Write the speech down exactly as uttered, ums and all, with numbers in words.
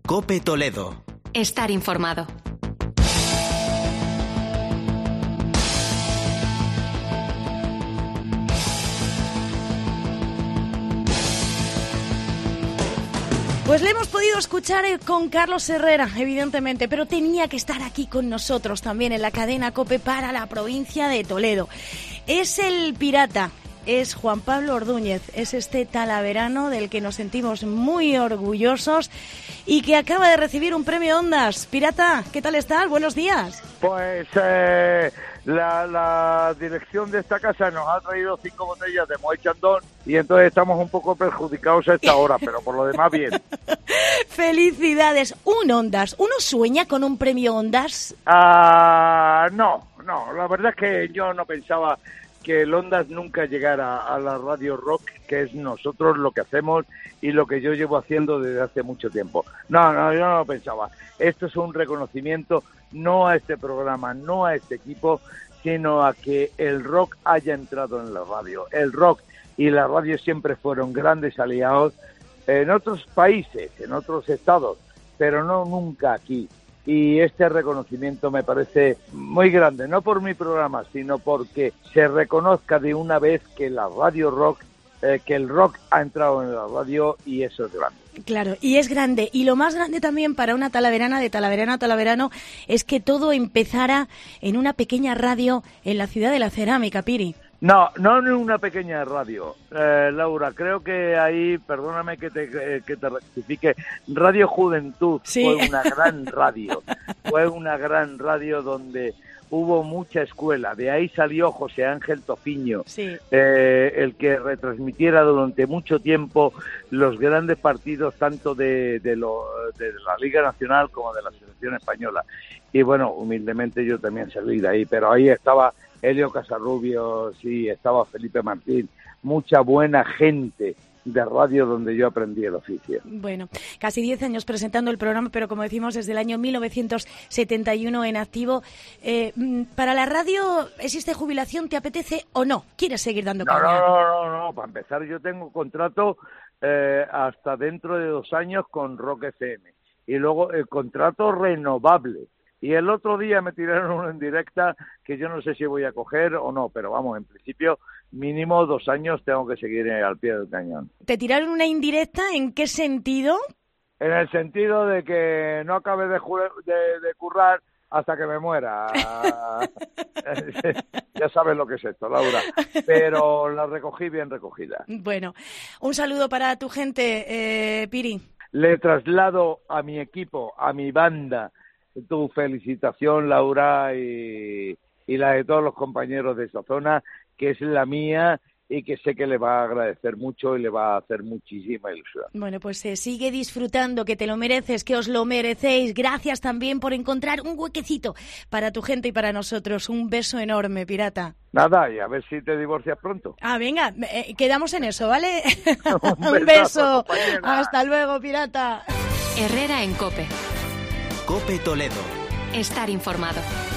COPE Toledo. Estar informado. Pues le hemos podido escuchar con Carlos Herrera, evidentemente, pero tenía que estar aquí con nosotros también en la cadena COPE para la provincia de Toledo. Es el pirata, es Juan Pablo Ordúñez, es este talaverano del que nos sentimos muy orgullosos y que acaba de recibir un premio Ondas. Pirata, ¿qué tal estás? Buenos días. Pues eh, la, la dirección de esta casa nos ha traído cinco botellas de Moët Chandon y entonces estamos un poco perjudicados a esta hora, pero por lo demás bien. ¡Felicidades! Un Ondas. ¿Uno sueña con un premio Ondas? Ah, no, no, la verdad es que yo no pensaba que el Ondas nunca llegara a la radio rock, que es nosotros lo que hacemos y lo que yo llevo haciendo desde hace mucho tiempo. No, no, yo no lo pensaba. Esto es un reconocimiento no a este programa, no a este equipo, sino a que el rock haya entrado en la radio. El rock y la radio siempre fueron grandes aliados en otros países, en otros estados, pero no nunca aquí. Y este reconocimiento me parece muy grande, no por mi programa, sino porque se reconozca de una vez que la radio rock, eh, que el rock ha entrado en la radio, y eso es grande. Claro, y es grande. Y lo más grande también para una talaverana, de talaverano a talaverano, es que todo empezara en una pequeña radio en la ciudad de la cerámica, Piri. No, no en una pequeña radio, eh, Laura, creo que ahí, perdóname que te, eh, que te rectifique, Radio Juventud sí. Fue una gran radio, fue una gran radio donde hubo mucha escuela, de ahí salió José Ángel Tofiño, sí. eh, el que retransmitiera durante mucho tiempo los grandes partidos tanto de, de, lo, de la Liga Nacional como de la Selección Española. Y bueno, humildemente yo también salí de ahí, pero ahí estaba Helio Casarrubio, sí, estaba Felipe Martín, mucha buena gente de radio donde yo aprendí el oficio. Bueno, casi diez años presentando el programa, pero como decimos, desde el año mil novecientos setenta y uno en activo. Eh, ¿Para la radio existe jubilación? ¿Te apetece o no? ¿Quieres seguir dando no, caña? No, no, no, no, para empezar yo tengo contrato eh, hasta dentro de dos años con Rock F M y luego el contrato renovable. Y el otro día me tiraron uno en directa que yo no sé si voy a coger o no, pero vamos, en principio mínimo dos años tengo que seguir al pie del cañón. ¿Te tiraron una indirecta? ¿En qué sentido? En el sentido de que no acabe de, de, de currar hasta que me muera. Ya sabes lo que es esto, Laura. Pero la recogí bien recogida. Bueno, un saludo para tu gente, eh, Piri. Le traslado a mi equipo, a mi banda, tu felicitación, Laura, y, y la de todos los compañeros de esa zona, que es la mía y que sé que le va a agradecer mucho y le va a hacer muchísima ilusión. Bueno, pues eh, sigue disfrutando, que te lo mereces, que os lo merecéis. Gracias también por encontrar un huequecito para tu gente y para nosotros. Un beso enorme, pirata. Nada, y a ver si te divorcias pronto. Ah, venga, eh, quedamos en eso, ¿vale? Un, un beso. Hasta luego, pirata. Herrera en COPE. COPE Toledo. Estar informado.